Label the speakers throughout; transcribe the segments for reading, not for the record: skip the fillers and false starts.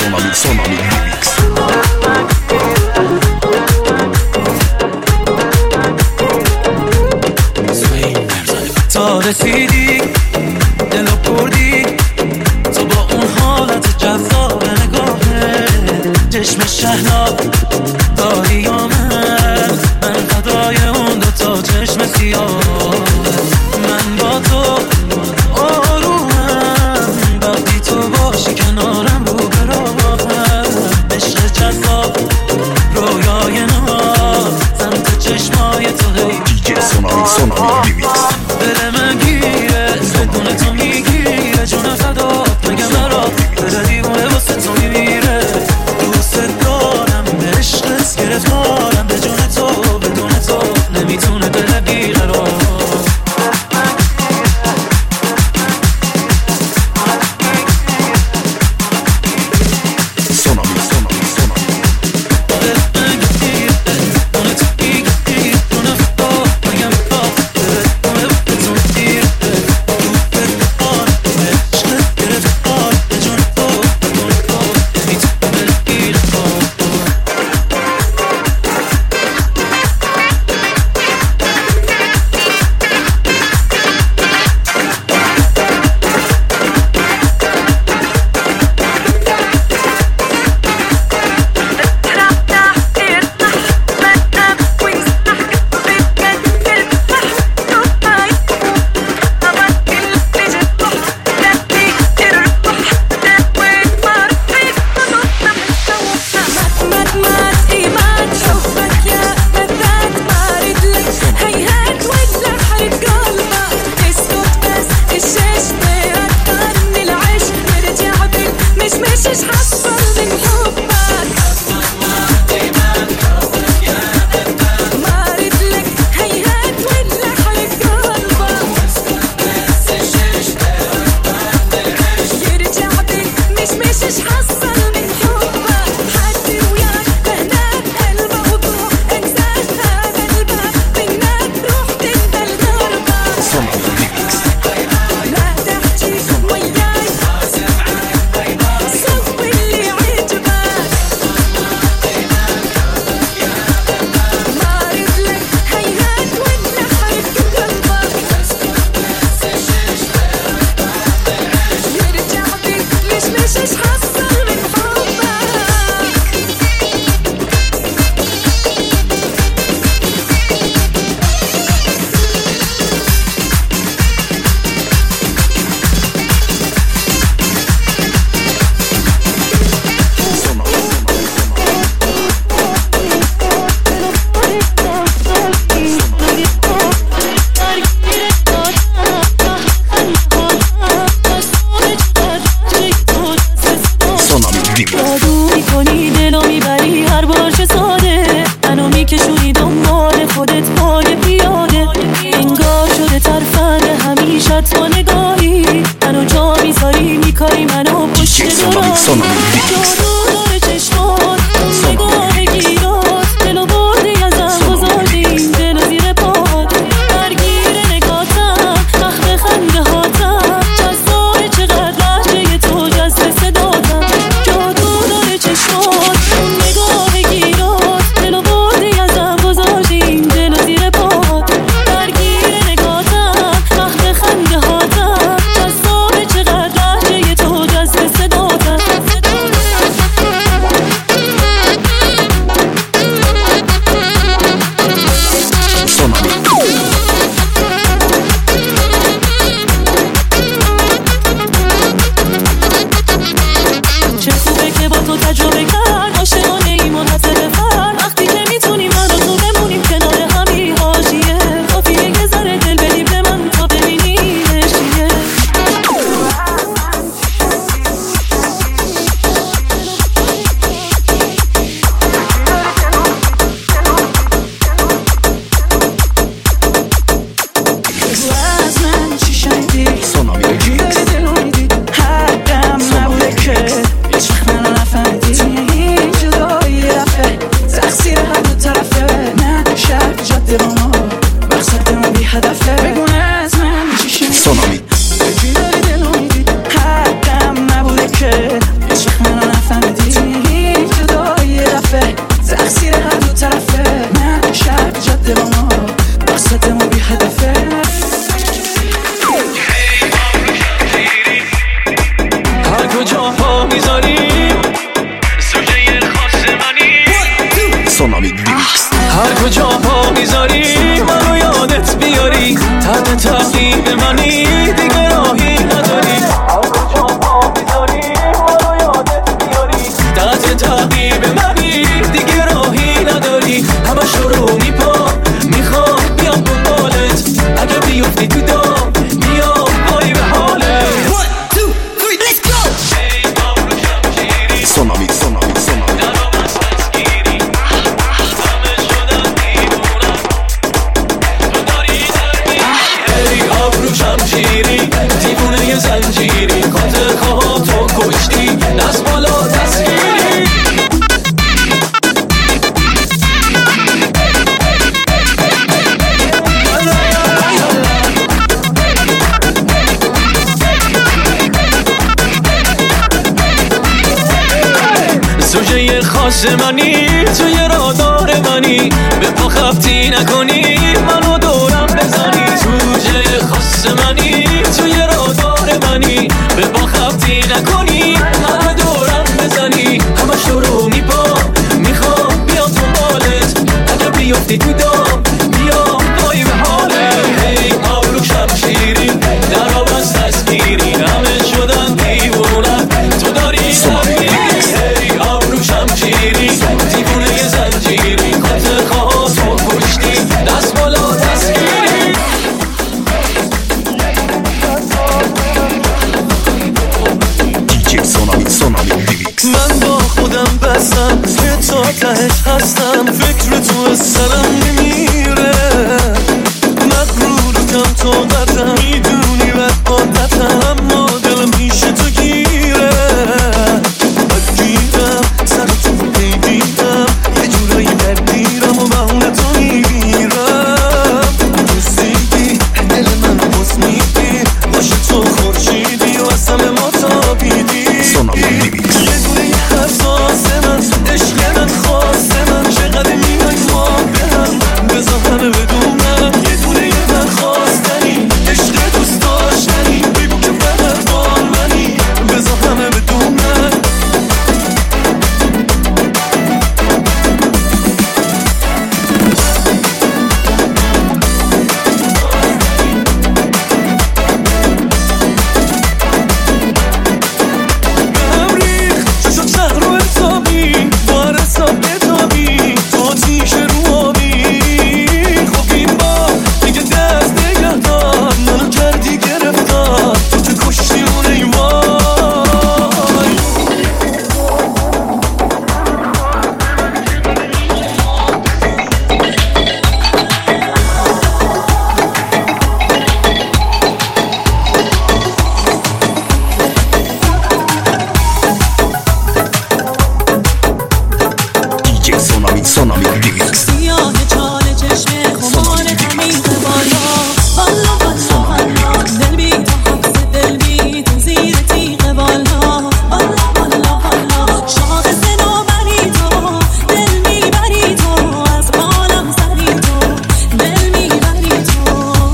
Speaker 1: Sonami Remix.
Speaker 2: تا رسیدی دلو پردی تو با اون حالت جذاب نگاهه چشم شهلا داری یا من فدای اون دوتا چشم سیاه من با تو آرومم وقتی تو باشی کنارم رو براهم عشق جذاب رویای ما سمت چشمای تو هی
Speaker 1: دیجی سونامی ریمیکس
Speaker 2: دل من گیره بدون تو میگیره جون فدا مگه مرا دل دیوونه واسه تو میمیره دوست دارم به عشقت گرفتارم به جون تو بدون تو نمیتونه دل بیقرار
Speaker 3: Haddم نبوده که عشق منو نفهمیدی
Speaker 2: کجا پا میذاری منو یادت بیاری تحت تعقیب منی دیگه راهی نداری کجا پا میذاری منو یادت بیاری تحت تعقیب منی دیگه راهی نداری همه شروع میپا میخوام بیام دنبالت اگه بیفتی تو دام بیام پایی به حالت
Speaker 1: Sonami
Speaker 2: دیوونه یه زنجیری خاطر خواه تو کشتی دست بالا دستگیری زوجه خاص منی توی رادار منی به پا خبتی نکنی منو دورم بزنی زوجه خاص منی توی رادار منی به پا خبتی نکنی منو دورم بزنی همه شروع میپا میخوام بیام دنبالت اگه بیفتی تو دام بیام پایی به حالت هی آبرو شمشیری در آب از دستگیری همه شدن دیوونم تو داری هی آبرو شمشیری دیوونه یه زنجیری خاطر خواه تو کشتی دست بالا دستگیری
Speaker 1: DJ Sonami Remix
Speaker 2: من با خودم بستم که تا تهش هستم فکر تو از سرم نمیره مغرورتم طاقتم میدونی بد عادتم اما دلم پیش تو گیره بگیرم سر تو بگیرم یه جورایی بگیرم و بهونه تو میگیرم دوستیدی دل من بس میدی باشه تو خورشیدی و از همه ما تابیدی
Speaker 1: Sonami Remix
Speaker 2: یه دونه یه حساس من عشق من خواست من چقدر میای ما به هم بذار همه بدونم یه دونه یه من خواستنی عشق دوست داشتنی بگو که فقط با منی بذار همه بدونم
Speaker 1: Sonami Remix
Speaker 3: سیاه چاله چشم خمار عمیق بالا والا والا والا دل بی تو حبس دل بی تو زیر تیغ بالا والا والا والا شاخص نوبری تو دل میبری تو از بالم سری تو دل میبری تو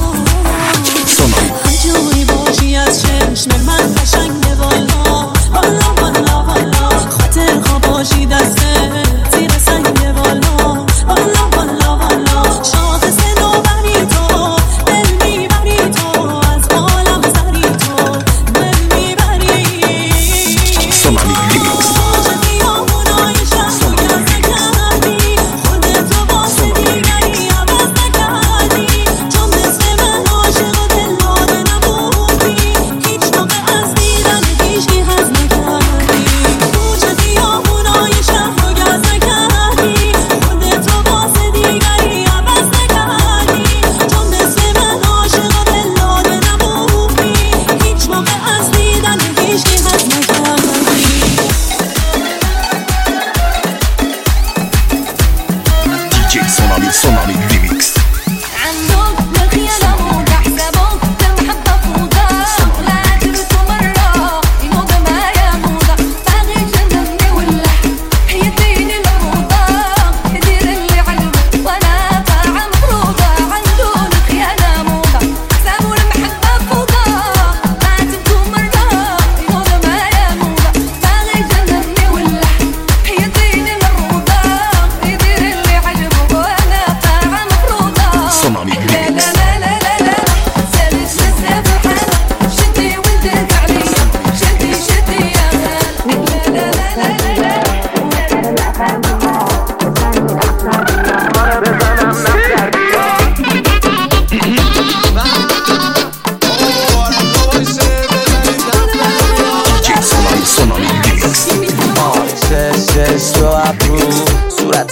Speaker 3: هر جوری باشی از چشم من قشنگ بالا والا والا والا خاطر خواه باشی دسته زیر سنگ بالا والا والا والا شاخص نوبری تو دل میبری تو از بالم سری تو دل میبری
Speaker 1: Sonami Remix
Speaker 3: موج بیامونای شهر گز نکردی خودتو واسه دیگری عوض نکردی چون مثل من عاشق و دل داده نبودی هیچ موقع از دیدن هیچکی حظ نکردی موج بیامونای شهر گز نکردی خودتو واسه دیگری عوض نکردی چون مثل من عاشق و دل داده نبودی هیچ موقع از دیدن هیچکی حظ نکردی
Speaker 1: DJ Sonami Remix
Speaker 3: عندهم الخيانة موضة حسابهم المحبة فوضى لا عجبته مرة يموضة معايا موضة باغي يجنني ولا يديني الموضة يدير اللي عجبه وانا طالعة مفروضة عندهم الخيانة موضة حسابهم المحبة فوضى لا عجبته مرة يموضة معايا موضة باغي يجنني ولا يديني الموضة يدير اللي عجبه وانا طالعة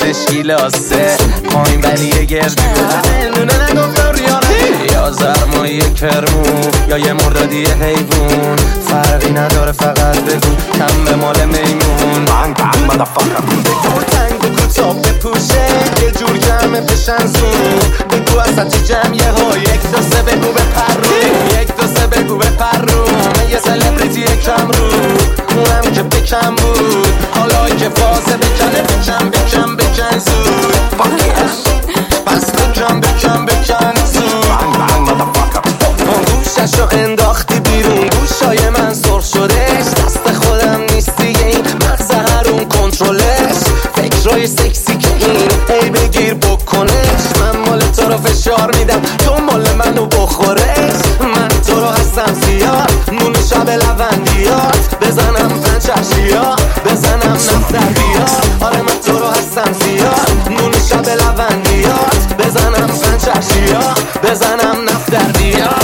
Speaker 4: مشکی لاسه پایین ولی گردی دونه نگفتم ریانه یا زرمایی کرمو یا یه مردادی حیوون فرقی نداره فقط بگو کم به مال میمون
Speaker 1: Bang bang motherfucker
Speaker 4: بگو تنگ بگو تا بپوشه یه جور جمعه بشن زون بگو اصلا تو جمعیه ها یک دو سه بگو به پرو یک دو سه بگو به پرو من یه سلبریتی کم رو اونم که بکم بود حالا که فازه بکنه بکن زود پس بکن زود
Speaker 1: Bang bang motherfucker
Speaker 4: گوششو انداختی بیرون گوشای من سرخ شدش دست خودم نیست دیگه این مغز هرون کنترلش فکرای سکسی که این ای بگیر بکنش من مال تو رو فشار میدم تو مال منو بخورش من تو رو هستم زیاد نون شب لوندیات بزنم پنچرشیا بزنم نفتر بیاد آره من تو رو هستم زیاد نون شب لوندیات بزنم پنچرشیا بزنم نفتر بیاد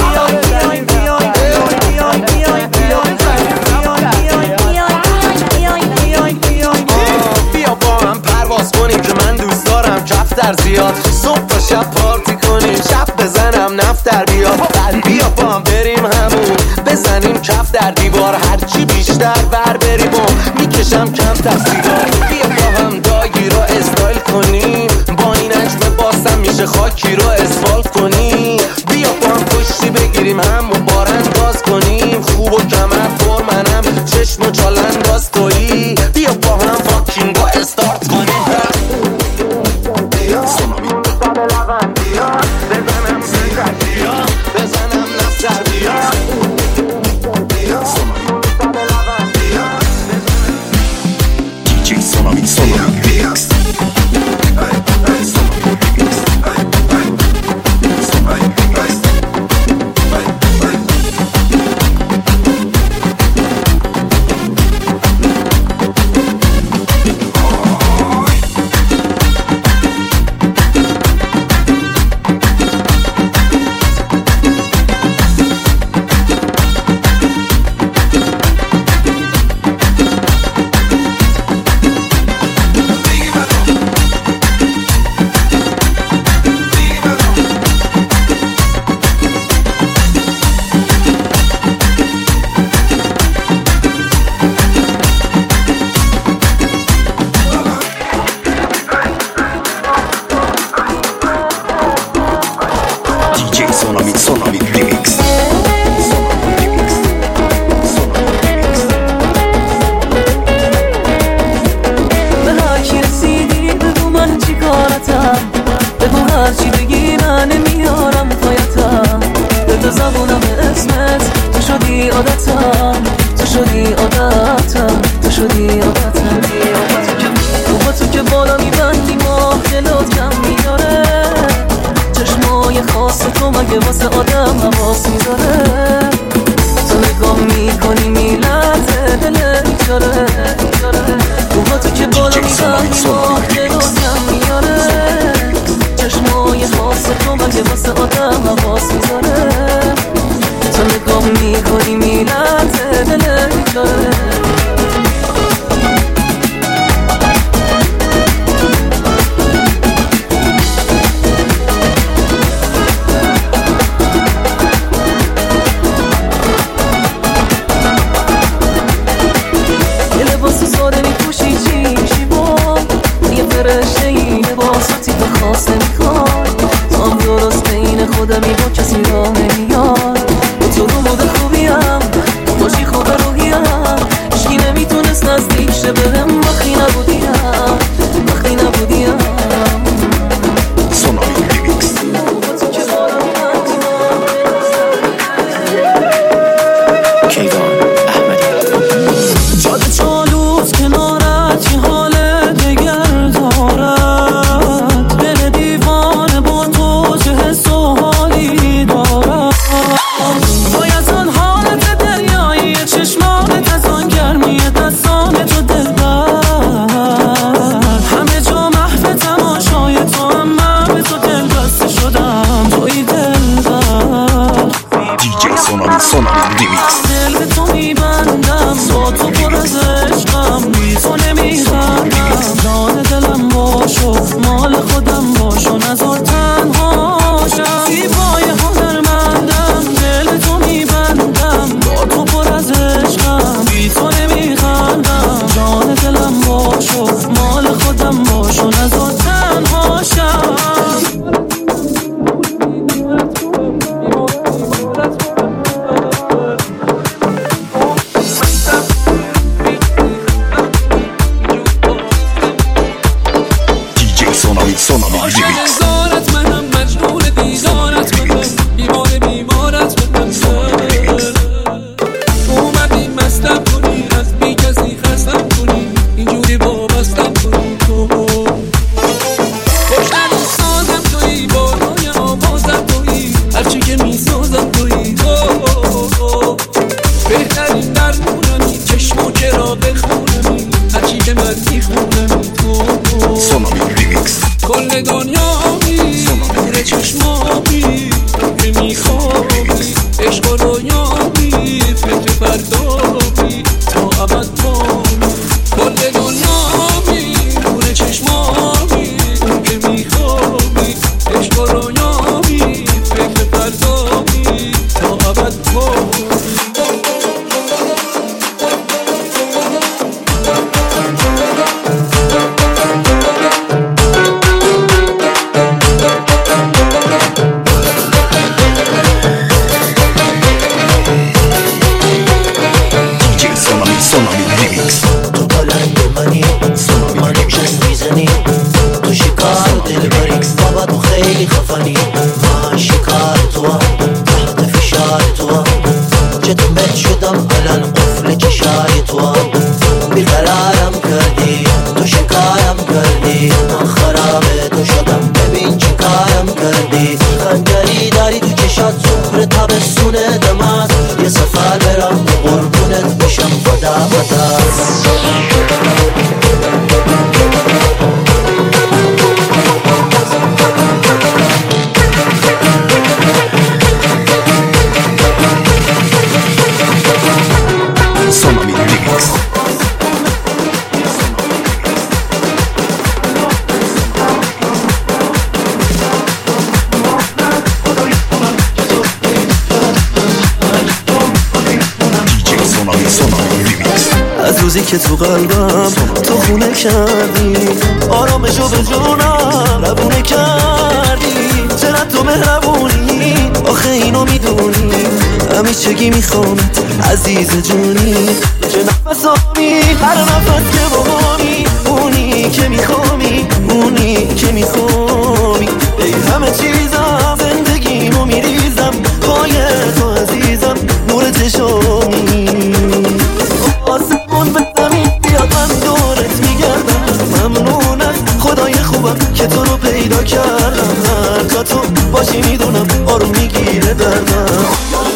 Speaker 4: بیا با هم پرواز کنیم که من دوست دارم کفتر زیاد صبح و شب پارتی کنیم شب بزنم نفتر بیاد بیا با هم بریم همون بزنیم کف در دیوار هرچی بیشتر بر بریم و میکشم کمتر سیگار بیا با هم داگی رو استایل کنیم با این عجب باسم میشه خاکی رو اسفالت کنیم بیا با هم پشتی بگیریم هم و بار انداز کنیم خوب و کمر پر منم چشم و چال انداز تویی بیا با هم فاکینگ رو استارت کنیم بزنم نفتر بیاد
Speaker 1: DJ Sonami Remix DJ Sonami Remix
Speaker 2: به هر کی رسیدی بگو من چی کارتم بگو هر چی بگی من نمیارم پایتم به تو زبونم اسمت تو شدی عادتم تو شدی عادتم تو شدی عادتم تو که بالا میبندی ماه دلات کم میاره چشمای خاص تو مگه واسه آدم حواس میذاره تو نگاه میکنی میلرزه دل میچاره تو که بالا میبندی ماه دلات کم میاره چشمای خاص تو مگه واسه آدم حواس میذاره تو نگاه میکنی میلرزه دل میچاره خواست نمیخوای تو هم درست این خودمی با کسی راه نمیاد تو رو مود خوبیم تو باشی خوب روحیم اشکی نمیتونست نزدیک شه بهم وقتی نبودیم
Speaker 1: Sonami Remix
Speaker 2: کیوان احمدی جاده چالوز کنارت یه حال دگر دارد دل دیوانه با تو چه حس و حالی دارد باید آن حالت دریایی چشمانت از آن گرمی دستان تو دلبر رد شو مال خودم باشو نزا تنها شم
Speaker 5: نزارت منم مجنون دیدارت منم بیمارت منم اومدی مستم کنی از بی کسی خستم کنی اینجوری وابستم کنی تو خوشترین سازم تویی بالای آوازم تویی هرچی که میسازم تویی تو بهترین درمونمی چشم و چرا بخونمی هرچی که من میخونمی تو کل دنیامی نور چشمامی که میخوابی عشق و رویامی فکر فردامی تا ابد بامی کل دنیامی نور چشمامی که میخوابی عشق و رویامی فکر فردامی تا ابد بامی
Speaker 2: که تو قلبم تو خونه کردی آرامشو به جونم ربونه کردی چرا تو مهربونی آخه اینو میدونی همیشگی میخوامت عزیز جونی چه نفسامی هر نفس که باهامی اونی که میخوامی اونی که میخوامی ای همه چیزم زندگیمو میریزم پای تو عزیزم نور چشامی آسمون به زمین بیاد من دورت میگردم ممنون از خدای خوبم که تو رو پیدا کردم هر جا تو باشی میدونم آروم میگیره دردم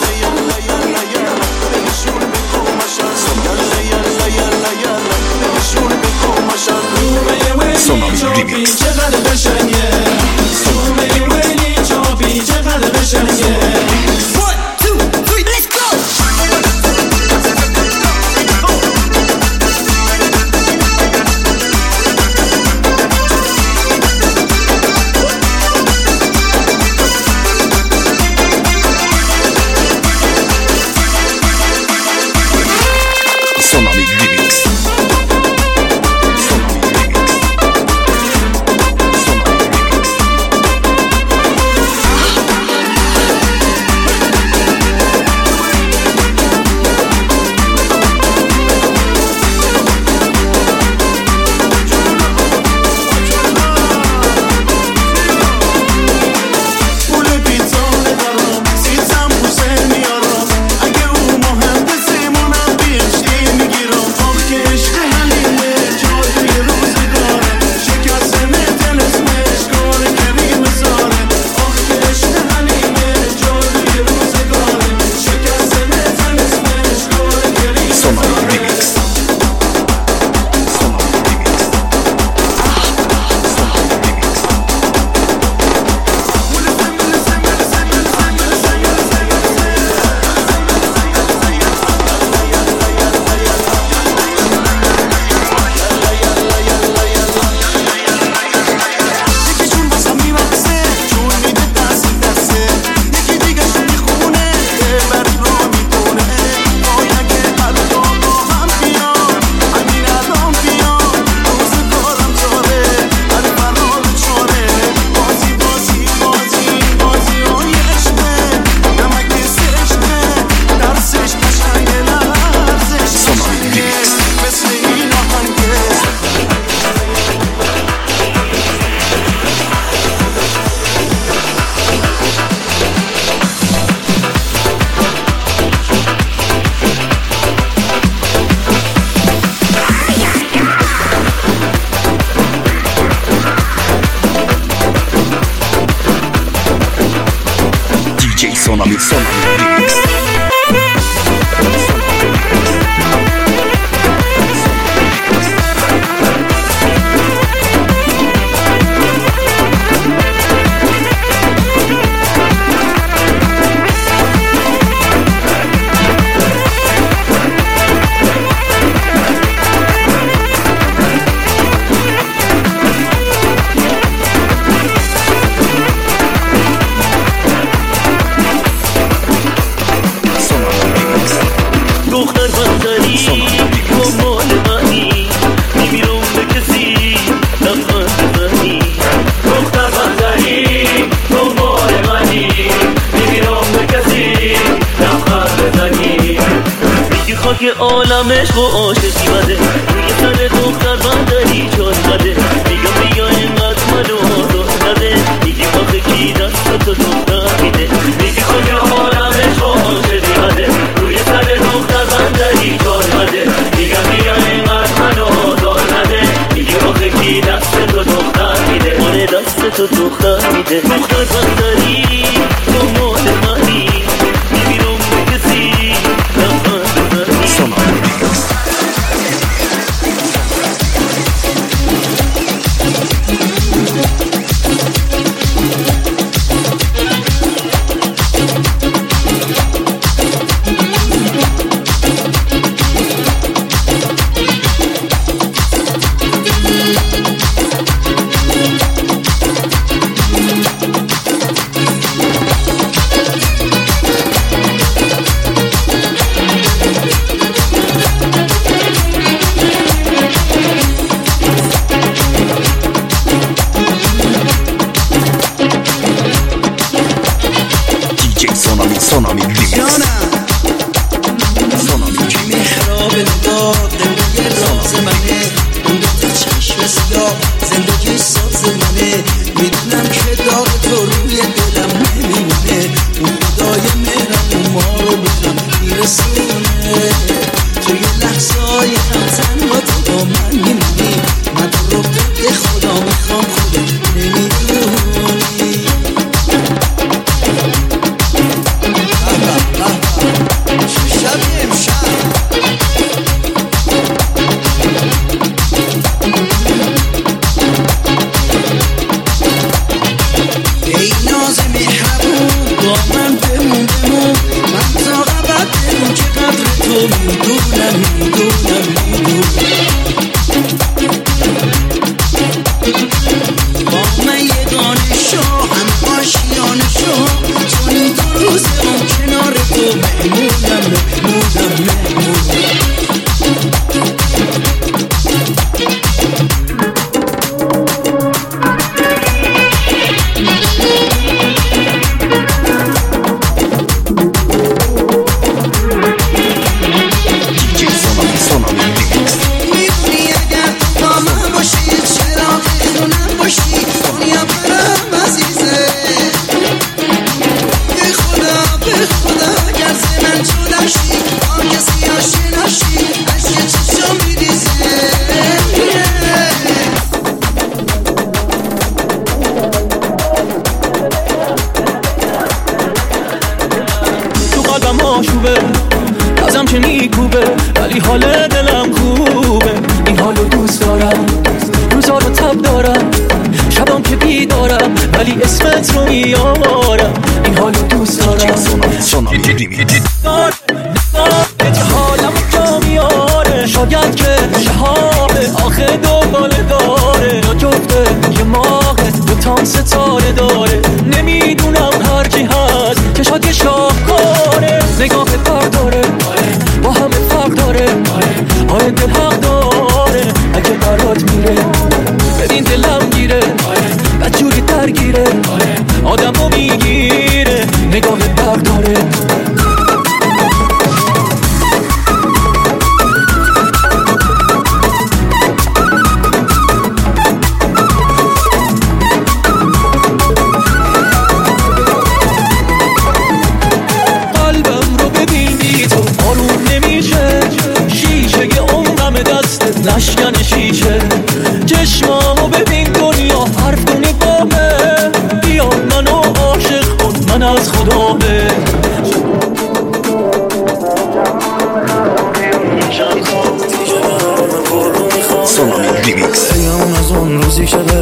Speaker 2: چقدر قشنگه سومه ویلی چاپی چقدر قشنگه
Speaker 1: Sonami Remix.
Speaker 6: که عالمش با عاشقی بده روی سر دختر بندری چار بده میگم بیا اینقدر منو آزاد نده میگی آخه کی دست تو دختر میده میگی که عالمش با عاشقی بده روی سر دختر بندری چار بده میگم بیا اینقدر منو آزاد نده میگی آخه کی دست تو دختر میده آره دست تو دختر میده دختر بندری تو مال منی میبینم به کسی
Speaker 1: Sonami Remix.
Speaker 7: محراب نگاه دلوی راز منه اون دو چشم سیاه زندگی ساز منه میدونم که داغ تو روی دلم نمیمونه اون خدای مهرم ما رو بکنم میرسونه توی لحظه های همزن با تو با من میمونی من تو رو قد خدا میخوام خودت نمیدونی
Speaker 2: ازم که نیکوبه ولی حال دلم خوبه این حالو دوست دارم روزا رو تب دارم شبام که بیدارم ولی اسمت رو میارم این حالو دوست دارم
Speaker 1: Sonami Remix.
Speaker 2: حالم جا میاره شاید که شهابه آخه دوباله داره یا جفته یه ماهه دوتام ستاره داره نمیدونم هر کی هست که شاید یه شاهکاره نگاه فرق داره با همه فرق داره آره دل حق داره اگه برات میره ببین دلم گیره بدجوری درگیره آدم رو میگیره نگاه فرق داره نشکن شیشه چشمامو ببین دنیا حرف کنی با من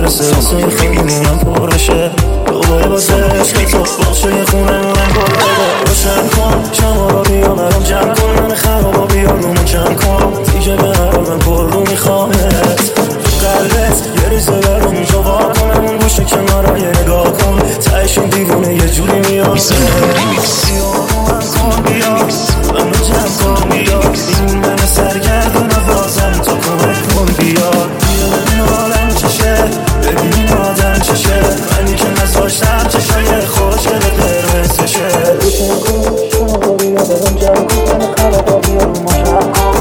Speaker 2: واسه خونمونم پر بشه دوباره واسه عشق تو باشه خونمونم پر بده روشن کن شما رو بیا برام جمع کن من خرابا بیا رومو جمع کن دیگه به هرادم پر رو میخوامت تو قلبت یه ریزه برام اینجا وا کنم اون گوشه کنارا یه نگاه کن تهش این دیوونه یه جوری میاد بیا منو جمع کن بیا این من سرگردون بازم تو کمک کن بیا بیا نالم چشه ببین این آدم چشه منی که نذاشتم چشای خوشگل قرمز بشه روشن کن شما بیا برام جمع کن من خرابا بیا رو ما جمع کن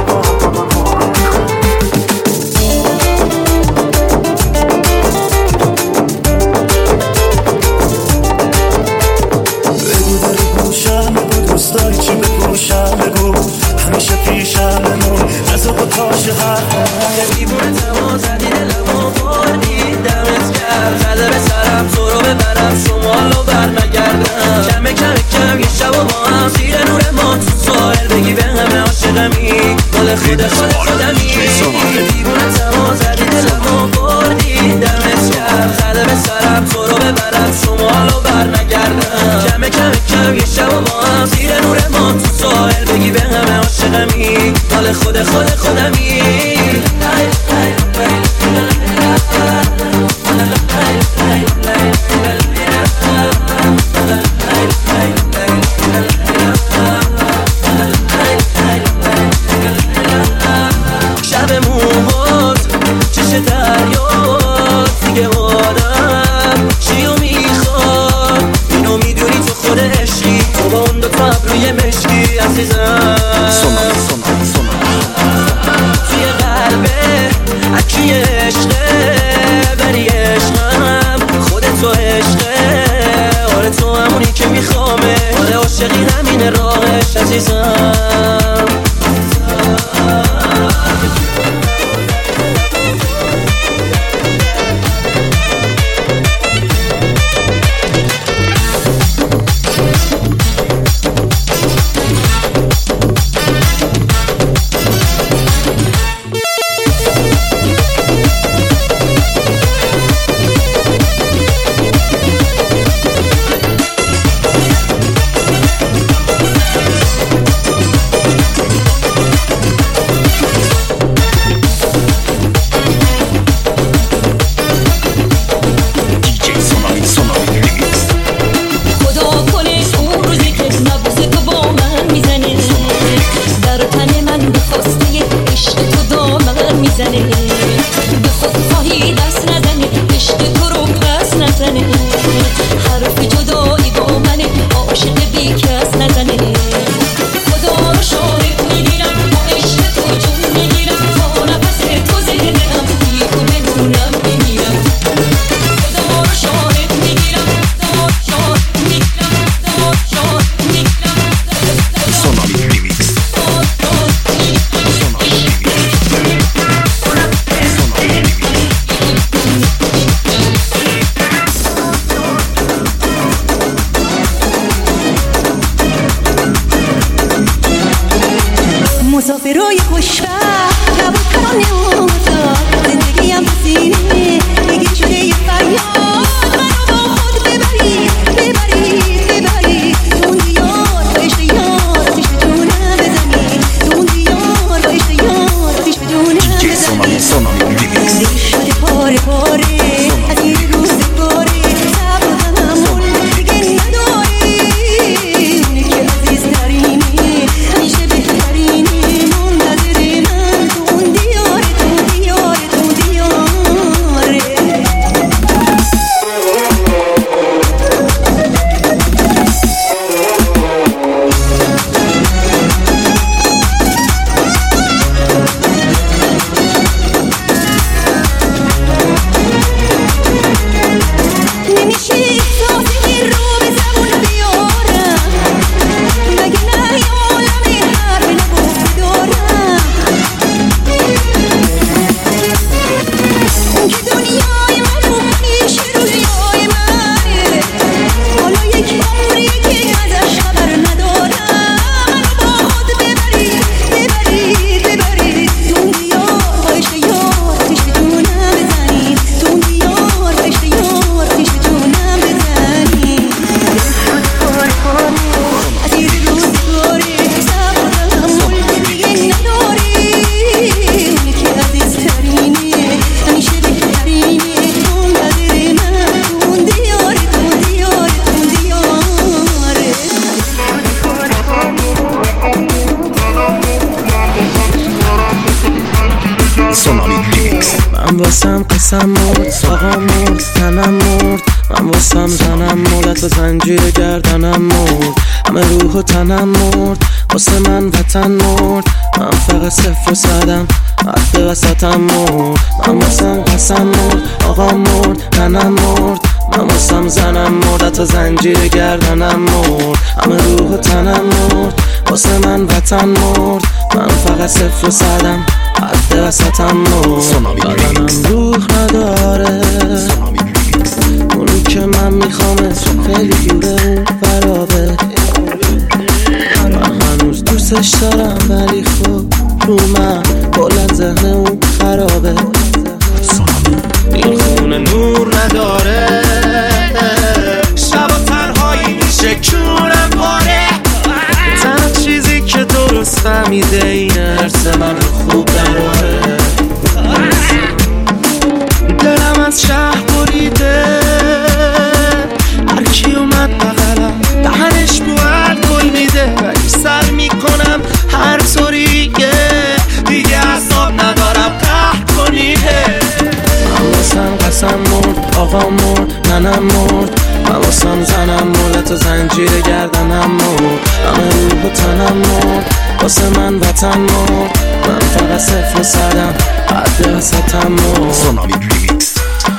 Speaker 2: بگو داری گوشم بگو دوست داری چی بپوشم بگو همیشه پیشم بمون نزا با تاش حرفم یه دیوونه تمام زدی دلمو بردی دمت کرد زده به سرم تو رو ببرم شمالو برنگردم کم یه شب و با هم زیر نور ما تو ساحل بگی به همه عاشقمی مال خودمی یه دیوونه تمام زدی دلمو بردی دمت کرد زده به سرم تو رو ببرم شمالو برنگردم کم یه شب و با هم زیر نور ما تو ساحل بگی به همه عاشقمی مال خودمی شب موهات چش دریات دیگه آدم چیو میخواد اینو میدونی تو خود عشقی تو با اون دوتا ابروی مشکی عزیزم توی قلبه اکی عشقه بری عشقم خودتو عشقه آره تو همونی که میخوامه آره عاشقی همین راهش عزیزم
Speaker 3: به خود خواهی دست نزنه عشق تو رو پس نزنه حرف جدایی با منه عاشق بی کس نزنه خدا رو شاهد میگیرم با عشق تو جون میگیرم تا نفس تو ذهنم بی تو بدونم بمیرم خدا رو شاهد میگیرم
Speaker 8: مسافرای خوشبخت نبود کنم نموزا زندگیم بسینه یکی شده یه فریاد منو با خود ببرید تو اون دیار با عشق یار آتیش به جونم بزنید تو اون دیار با عشق یار آتیش به جونم بزنید دل شده پاره از این روزگاره صبر و تحمل دیگه نداره اونه که عزیزترینه همیشه بهترینه منتظر من تو اون دیاره
Speaker 4: واسم قسم مرد آقا مرد تنم مرد من واسم زنم مرد و زنجیر گردنم مرد همه روح و تنم مرد واسه من وطن مرد من فقط صفر و صدم حد وسطم مرد من واسم قسم مرد آقا مرد تنم مرد من واسم زنم مرد تا زنجیر گردنم مرد همه روح و تنم مرد واسه من وطن مرد من فقط صفر و صدم حد وسطم مرد بدنم روح نداره اونی که من میخوامش خیلی دوره اون فرابه من هنوز دوستش دارم ولی خب رو من کلن ذهن اون خرابه این خونه نور نداره شب و تنهایی میشه کونم پاره تنها چیزی که درست فهمیده اینه هرس من رو خوب دراره دلم از شهر بریده هرکی اومد بغلم دهنش بو الکل میده ولی سر میکنم هر طوریه دیگه حساب ندارم قهر کنیه من واسم قسم مرد آقا مرد ننم مرد من واسم زنم مرد تا زنجیر گردنم مرد همه روح و تنم مرد واسه من وطن مرد من فقط صفر و صدم حد وسطم مرد
Speaker 1: سونامی ریمیکس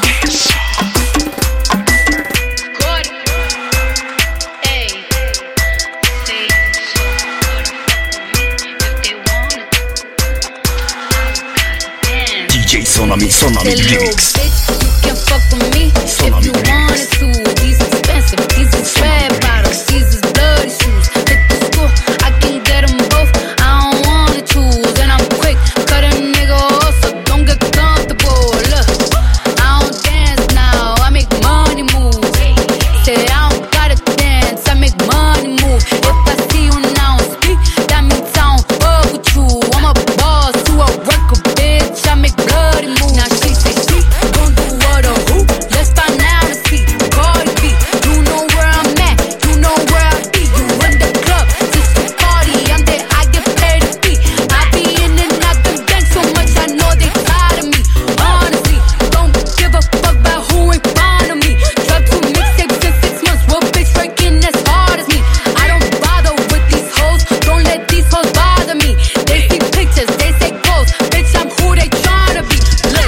Speaker 1: DJ Sonami Remix.
Speaker 9: You can fuck with me if you wanted to. These expensive, these is red bottles, these is bloody shoes. Hit the school, I can get them both. I don't wanna choose, and I'm quick. Cut a nigga off, so don't get comfortable. Look, I don't dance now, I make money move. Say I don't gotta dance, I make money move. If I see you now speak, that means I don't fuck with you. I'm a boss to a worker, bitch. I make bloody moves. Now she say she gon' do what or who? Let's find out and see. Cardi B, you know where I'm at, you know where I be. You in the club, just to party. I'm there, I get paid to be. I be in and out the bank so much, I know they tired of me. Honestly, don't give a fuck about who ain't fond of me. Drop 2 mixtapes in 6 months, what bitch working as hard as me? I don't bother with these hoes, don't let these hoes bother me. They see pictures, they say goals, bitch I'm who they tryna be. Look,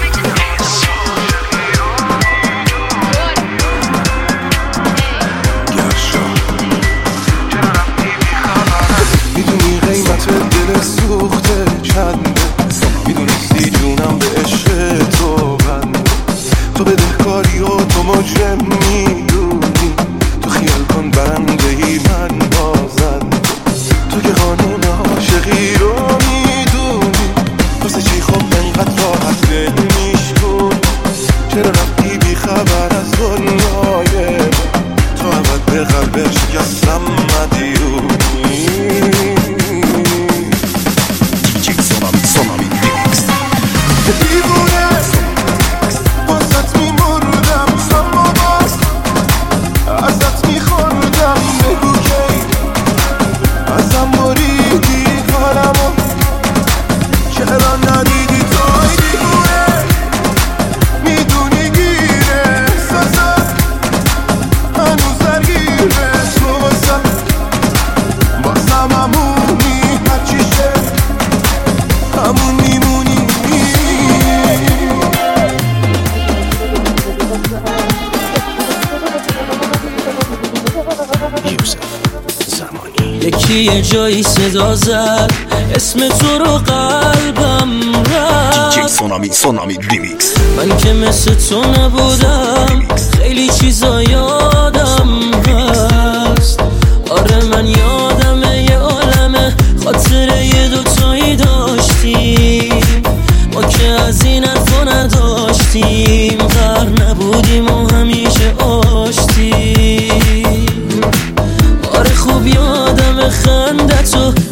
Speaker 10: میدونی قیمت دل سوخته چنده میدونستی جونم به عشق تو بنده تو بدهکاری و تو مجرم میدونی تو خیال کن برنده ای من بازنده تو که قانون عاشقی رو میدونی واسه چی خب انقدر راحت دل میشکنی چرا رفتی بی خبر از دنیای من تو عبد به قلب شکستم مدیونی
Speaker 1: Sonami Remix.
Speaker 10: دیوونه واسط میمردم اما باز ازت میخوردم بگو کی ازم بریدی کارمو چرا ندیدی توی دیوونه میدونی گیره احساسم هنوز درگیره تو واسم همونی هرچی شد همون میمونی
Speaker 2: یکی یه جایی صدا زد اسم تو رو قلبم
Speaker 1: DJ
Speaker 2: رفت
Speaker 1: Sonami Remix.
Speaker 2: من که مثل تو نبودم خیلی چیزا یادم هست آره من یادمه یه عالمه خاطره یه دوتایی داشتیم ما که از این حرفا نداشتیم غر نبودیم و همیشه آشتیم آره خوب یادم خندتو